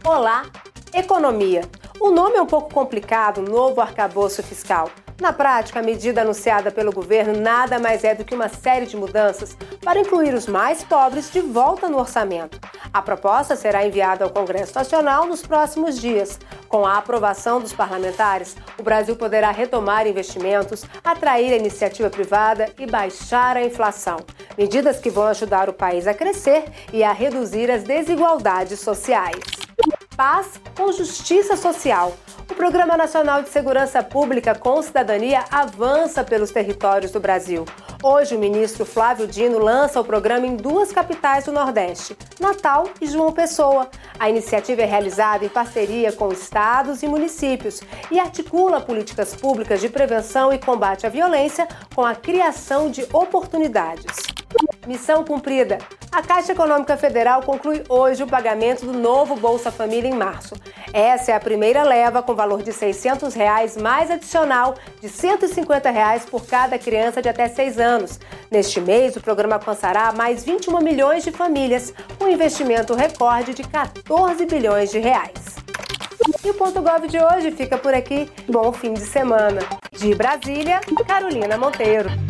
Olá, economia. O nome é um pouco complicado, novo arcabouço fiscal. Na prática, a medida anunciada pelo governo nada mais é do que uma série de mudanças para incluir os mais pobres de volta no orçamento. A proposta será enviada ao Congresso Nacional nos próximos dias. Com a aprovação dos parlamentares, o Brasil poderá retomar investimentos, atrair a iniciativa privada e baixar a inflação. Medidas que vão ajudar o país a crescer e a reduzir as desigualdades sociais. Paz com justiça social. O Programa Nacional de Segurança Pública com Cidadania avança pelos territórios do Brasil. Hoje, o ministro Flávio Dino lança o programa em 2 capitais do Nordeste, Natal e João Pessoa. A iniciativa é realizada em parceria com estados e municípios e articula políticas públicas de prevenção e combate à violência com a criação de oportunidades. Missão cumprida. A Caixa Econômica Federal conclui hoje o pagamento do novo Bolsa Família em março. Essa é a primeira leva com valor de R$ 600 mais adicional de R$ 150 por cada criança de até 6 anos. Neste mês, o programa alcançará mais 21 milhões de famílias, com investimento recorde de 14 bilhões de reais. E o Ponto Gov de hoje fica por aqui. Bom fim de semana. De Brasília, Carolina Monteiro.